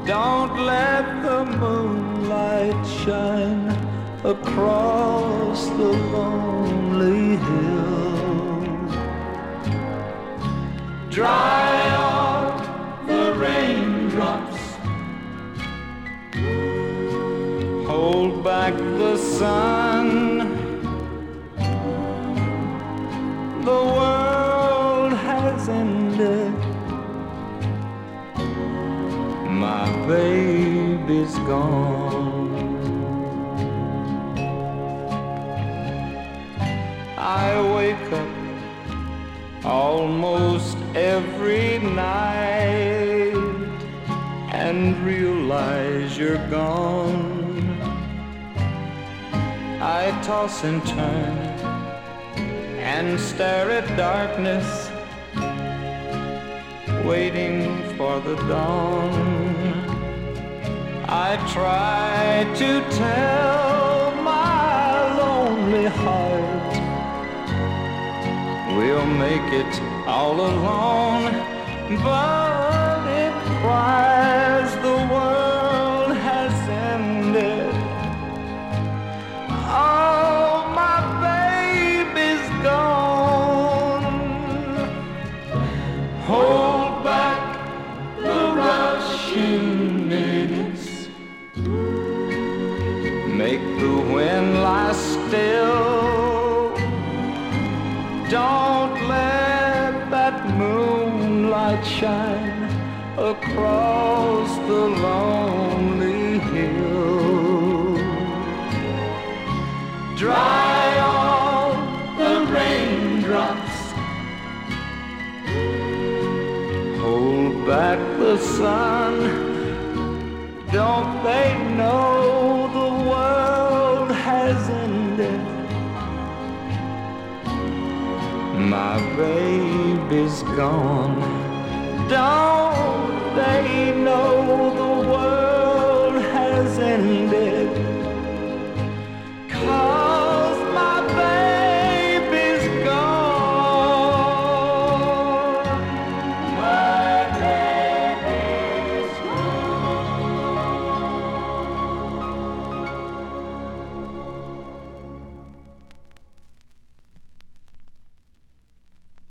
Don't let the moonlight shine across the lonely hills. Dry off the raindrops, hold back the sun. The world has ended, my baby's gone. I wake up almost every night and realize you're gone. I toss and turn and stare at darkness, waiting for the dawn. I try to tell my lonely heart we'll make it all alone, but it cries the world has ended. Oh, my baby's gone. Hold back the rushing minutes, make the wind lie still. Don't let that moonlight shine across the lonely hill. Dry all the raindrops, hold back the sun. Don't they know the world has ended? My baby's gone.